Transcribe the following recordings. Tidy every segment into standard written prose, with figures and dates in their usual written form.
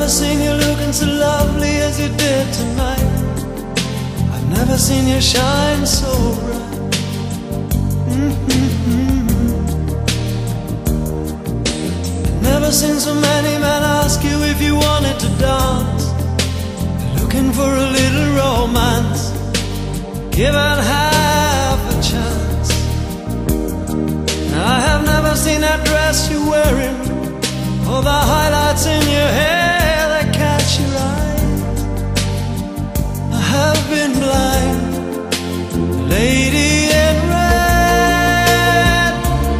seen you looking so lovely as you did tonight. I've never seen you shine so bright. I've never seen so many men ask you if you wanted to dance, looking for a little romance, given half a chance. I have never seen that dress you're wearing, or the highlights in your hair that catch your eye. I have been blind. The lady in red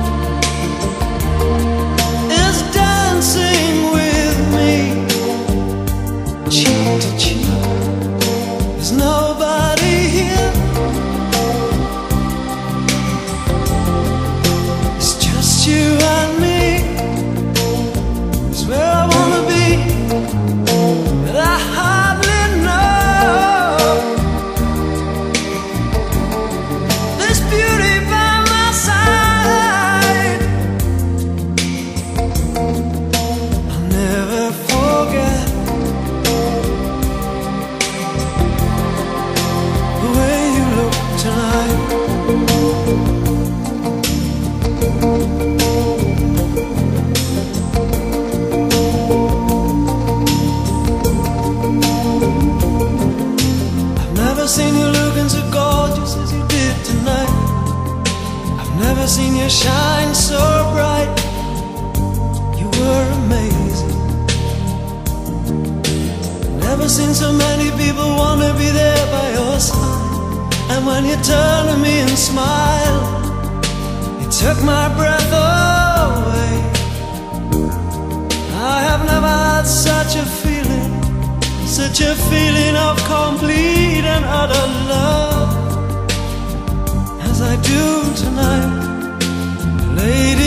is dancing with me, cheek to cheek. There's nobody here. It's just you and me. It's where I wanna be, but I hardly know. This beauty by my side, I'll never forget the way you look tonight. I've never seen you looking so gorgeous as you did tonight. I've never seen you shine so bright. You were amazing. Never seen so many people wanna be there by your side. And when you turned to me and smiled, it took my breath away. I have never had such a feeling, such a feeling of complete and utter love as I do tonight, lady.